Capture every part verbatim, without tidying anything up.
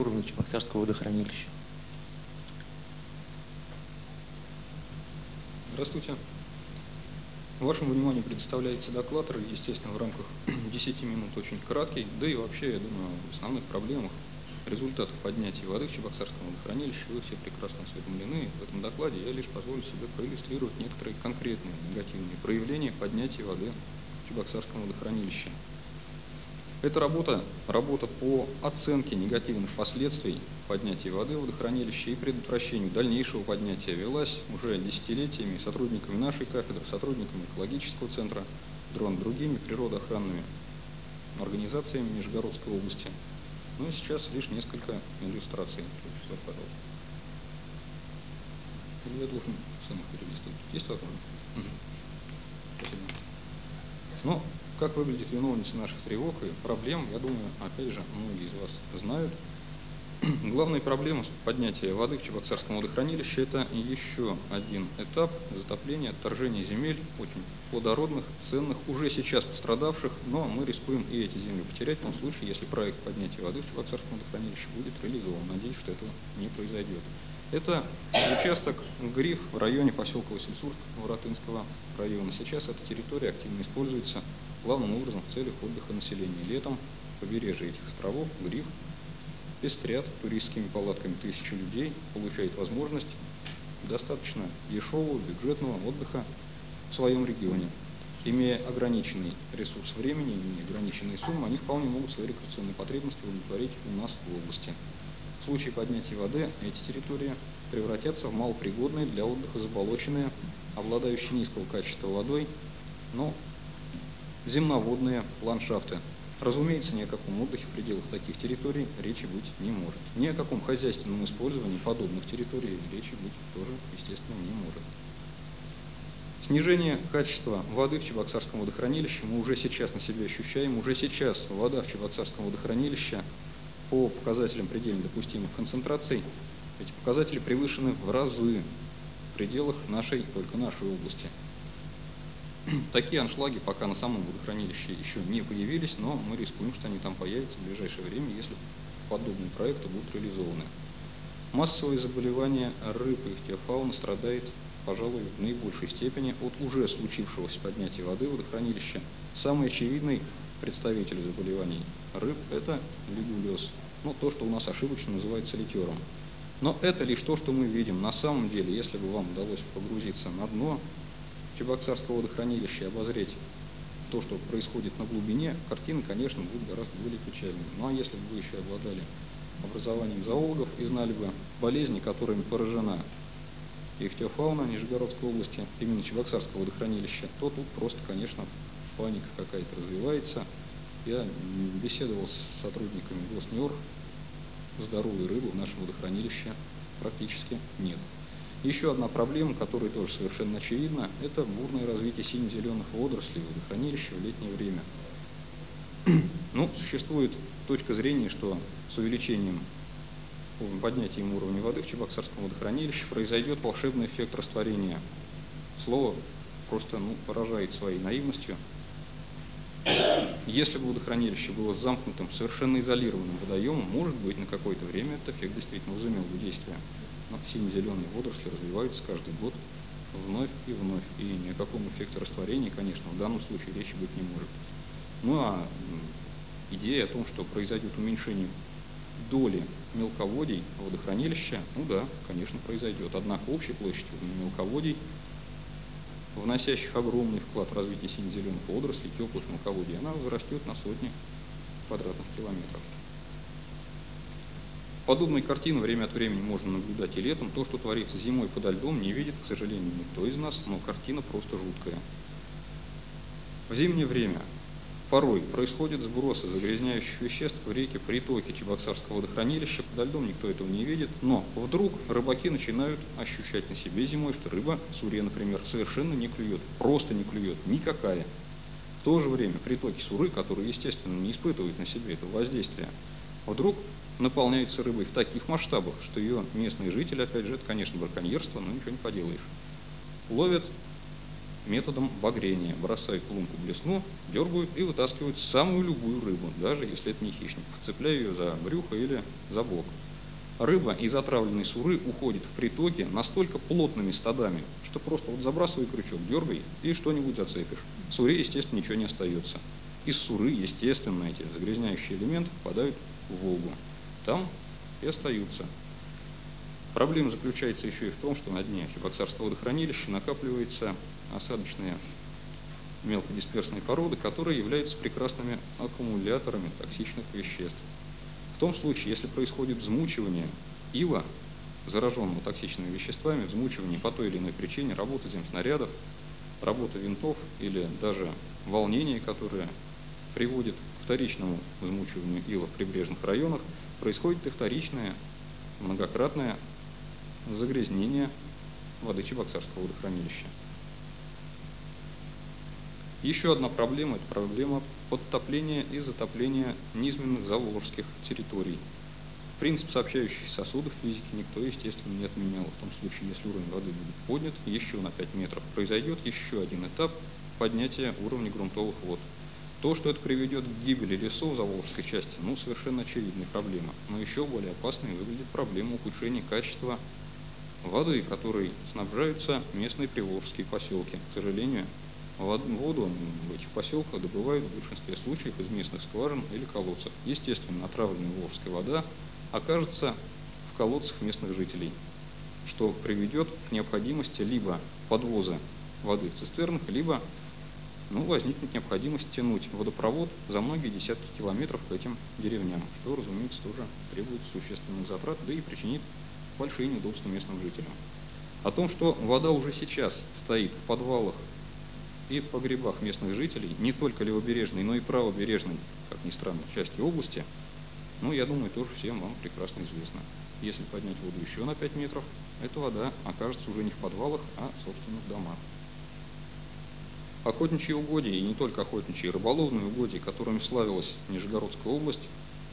Уровня Чебоксарского водохранилища. Здравствуйте. Вашему вниманию предоставляется доклад, естественно, в рамках десяти минут, очень краткий, да и вообще, я думаю, в основных проблемах, результатов поднятия воды в Чебоксарском водохранилище вы все прекрасно осведомлены. В этом докладе я лишь позволю себе проиллюстрировать некоторые конкретные негативные проявления поднятия воды в Чебоксарском водохранилище. Эта работа, работа по оценке негативных последствий поднятия воды в водохранилище и предотвращению дальнейшего поднятия велась уже десятилетиями сотрудниками нашей кафедры, сотрудниками экологического центра, другими природоохранными организациями Нижегородской области. Ну и сейчас лишь несколько иллюстраций. Пожалуйста. Или я должен сам их перелистывать? Есть возможность? Спасибо. Ну, как выглядит виновница наших тревог и проблем, я думаю, опять же, многие из вас знают. Главная проблема поднятия воды в Чебоксарском водохранилище – это еще один этап затопления, отторжения земель, очень плодородных, ценных, уже сейчас пострадавших, но мы рискуем и эти земли потерять в том случае, если проект поднятия воды в Чебоксарском водохранилище будет реализован. Надеюсь, что этого не произойдет. Это участок Гриф в районе поселка Васильсурск Воротынского района. Сейчас эта территория активно используется главным образом в целях отдыха населения. Летом побережье этих островов, Гриф, пестрят туристскими палатками, тысячи людей получают возможность достаточно дешевого бюджетного отдыха в своем регионе. Имея ограниченный ресурс времени, имея ограниченные суммы, они вполне могут свои рекреационные потребности удовлетворить у нас в области. В случае поднятия воды эти территории превратятся в малопригодные для отдыха заболоченные, обладающие низкого качества водой, но земноводные ландшафты. Разумеется, ни о каком отдыхе в пределах таких территорий речи быть не может. Ни о каком хозяйственном использовании подобных территорий речи быть тоже, естественно, не может. Снижение качества воды в Чебоксарском водохранилище мы уже сейчас на себе ощущаем. Уже сейчас вода в Чебоксарском водохранилище по показателям предельно допустимых концентраций, эти показатели превышены в разы в пределах нашей, только нашей области. Такие аншлаги пока на самом водохранилище еще не появились, но мы рискуем, что они там появятся в ближайшее время, если подобные проекты будут реализованы. Массовые заболевания рыб и ихтиофауны страдает, пожалуй, в наибольшей степени от уже случившегося поднятия воды в водохранилище. Самый очевидный представитель заболеваний рыб – это лигулез, ну, то, что у нас ошибочно называется литером. Но это лишь то, что мы видим. На самом деле, если бы вам удалось погрузиться на дно Чебоксарского водохранилища и обозреть то, что происходит на глубине, картина, конечно, будет гораздо более печальной. Ну а если бы вы еще обладали образованием зоологов и знали бы болезни, которыми поражена ихтиофауна Нижегородской области, именно Чебоксарского водохранилища, то тут просто, конечно, паника какая-то развивается. Я беседовал с сотрудниками Госнюр, здоровой рыбы в нашем водохранилище практически нет. Еще одна проблема, которая тоже совершенно очевидна, это бурное развитие сине-зеленых водорослей в водохранилище в летнее время. Ну, существует точка зрения, что с увеличением, поднятием уровня воды в Чебоксарском водохранилище произойдет волшебный эффект растворения. Слово просто ну, поражает своей наивностью. Если бы водохранилище было замкнутым, совершенно изолированным водоемом, может быть, на какое-то время этот эффект действительно возымел бы действие. Но сине-зеленые водоросли развиваются каждый год вновь и вновь. И ни о каком эффекте растворения, конечно, в данном случае речи быть не может. Ну а идея о том, что произойдет уменьшение доли мелководий водохранилища, ну да, конечно, произойдет. Однако общая площадь мелководий, вносящих огромный вклад в развитие сине-зеленых водорослей, теплых мелководий, она возрастет на сотни квадратных километров. Подобные картины время от времени можно наблюдать и летом. То, что творится зимой подо льдом, не видит, к сожалению, никто из нас, но картина просто жуткая. В зимнее время порой происходят сбросы загрязняющих веществ в реки, притоки Чебоксарского водохранилища. Подо льдом никто этого не видит, но вдруг рыбаки начинают ощущать на себе зимой, что рыба, сурья, например, совершенно не клюет, просто не клюет, никакая. В то же время притоки суры, которые, естественно, не испытывают на себе этого воздействия, вдруг наполняются рыбой в таких масштабах, что ее местные жители, опять же, это, конечно, браконьерство, но ничего не поделаешь, ловят методом багрения. Бросают в лунку блесну, дергают и вытаскивают самую любую рыбу, даже если это не хищник, цепляя ее за брюхо или за бок. Рыба из отравленной суры уходит в притоки настолько плотными стадами, что просто вот забрасывай крючок, дергай и что-нибудь зацепишь. В суре, естественно, ничего не остается. Из суры, естественно, эти загрязняющие элементы попадают в Волгу. Там и остаются. Проблема заключается еще и в том, что на дне Чебоксарского водохранилища накапливаются осадочные мелкодисперсные породы, которые являются прекрасными аккумуляторами токсичных веществ. В том случае, если происходит взмучивание ила, зараженного токсичными веществами, взмучивание по той или иной причине, работа земснарядов, работа винтов или даже волнение, которое приводит к вторичному взмучиванию ила в прибрежных районах, происходит и вторичное, многократное загрязнение воды Чебоксарского водохранилища. Еще одна проблема – это проблема подтопления и затопления низменных заволжских территорий. Принцип сообщающихся сосудов физики никто, естественно, не отменял. В том случае, если уровень воды будет поднят еще на пять метров, произойдет еще один этап поднятия уровня грунтовых вод. То, что это приведет к гибели лесов в заволжской части, ну, совершенно очевидная проблема. Но еще более опасной выглядит проблема ухудшения качества воды, которой снабжаются местные приволжские поселки. К сожалению, воду в этих поселках добывают в большинстве случаев из местных скважин или колодцев. Естественно, отравленная волжская вода окажется в колодцах местных жителей, что приведет к необходимости либо подвоза воды в цистернах, либо ну, возникнет необходимость тянуть водопровод за многие десятки километров к этим деревням, что, разумеется, тоже требует существенных затрат, да и причинит большие неудобства местным жителям. О том, что вода уже сейчас стоит в подвалах и погребах местных жителей, не только левобережной, но и правобережной, как ни странно, части области, ну, я думаю, тоже всем вам прекрасно известно. Если поднять воду еще на пять метров, эта вода окажется уже не в подвалах, а в собственных домах. Охотничьи угодья, и не только охотничьи, рыболовные угодья, которыми славилась Нижегородская область,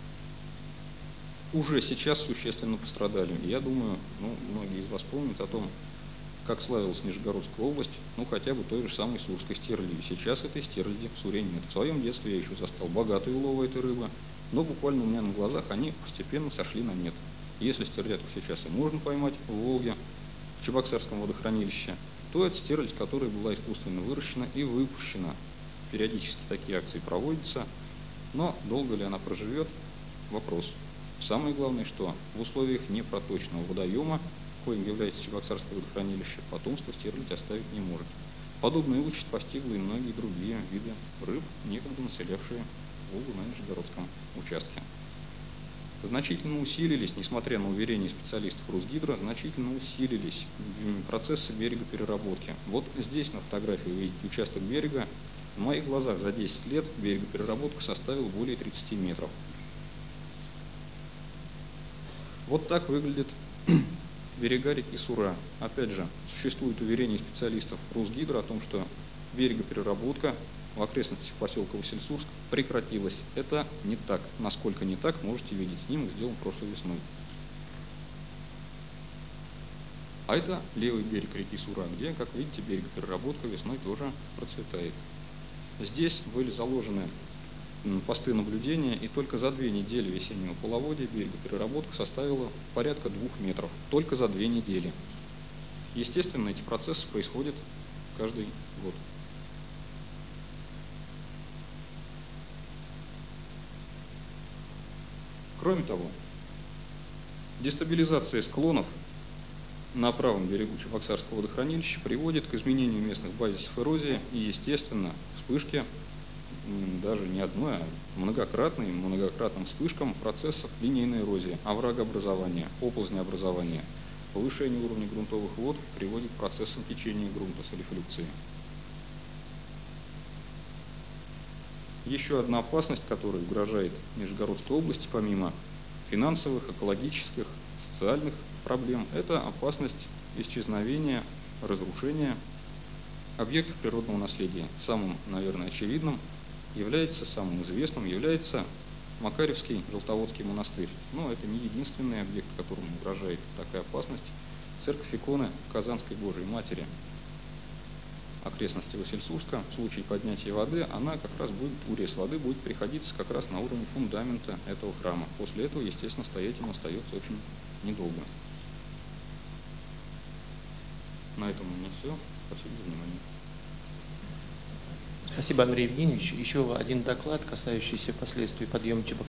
уже сейчас существенно пострадали. Я думаю, ну, многие из вас помнят о том, как славилась Нижегородская область, ну, хотя бы той же самой сурской стерлядью. Сейчас этой стерляди в Суре нет. В своем детстве я еще застал богатый улов этой рыбы, но буквально у меня на глазах они постепенно сошли на нет. Если стерлядку сейчас и можно поймать в Волге, в Чебоксарском водохранилище, то это стерлядь, которая была искусственно выращена и выпущена. Периодически такие акции проводятся, но долго ли она проживет – вопрос. Самое главное, что в условиях непроточного водоема, коим является Чебоксарское водохранилище, потомство стерлядь оставить не может. Подобная участь постигла и многие другие виды рыб, некогда населявшие Волгу на Нижегородском участке. Значительно усилились, несмотря на уверения специалистов Русгидро, значительно усилились процессы берегопереработки. Вот здесь на фотографии вы видите участок берега. В моих глазах за десять лет берегопереработка составила более тридцати метров. Вот так выглядят берега реки Сура. Опять же, существует уверение специалистов Русгидро о том, что берегопереработка в окрестностях поселка Васильсурск прекратилась. Это не так. Насколько не так, можете видеть. Снимок сделан прошлой весной. А это левый берег реки Сура, где, как видите, берегопереработка весной тоже процветает. Здесь были заложены посты наблюдения, и только за две недели весеннего половодья берегопереработка составила порядка двух метров. Только за две недели. Естественно, эти процессы происходят каждый год. Кроме того, дестабилизация склонов на правом берегу Чебоксарского водохранилища приводит к изменению местных базисов эрозии и, естественно, вспышке, даже не одной, а многократной, многократным вспышкам процессов линейной эрозии, оврагообразования, оползнеобразования. Повышение уровня грунтовых вод приводит к процессам течения грунта, солифлюкции. Еще одна опасность, которая угрожает Нижегородской области, помимо финансовых, экологических, социальных проблем, это опасность исчезновения, разрушения объектов природного наследия. Самым, наверное, очевидным является, самым известным является Макарьевский Желтоводский монастырь. Но это не единственный объект, которому угрожает такая опасность. Церковь иконы Казанской Божией Матери. окрестности Васильсурска, в случае поднятия воды, она как раз будет, урез воды будет приходиться как раз на уровень фундамента этого храма. После этого, естественно, стоять им остается очень недолго. На этом у меня все. Спасибо за внимание. Спасибо, Андрей Евгеньевич. Еще один доклад, касающийся последствий подъема Чебоксарского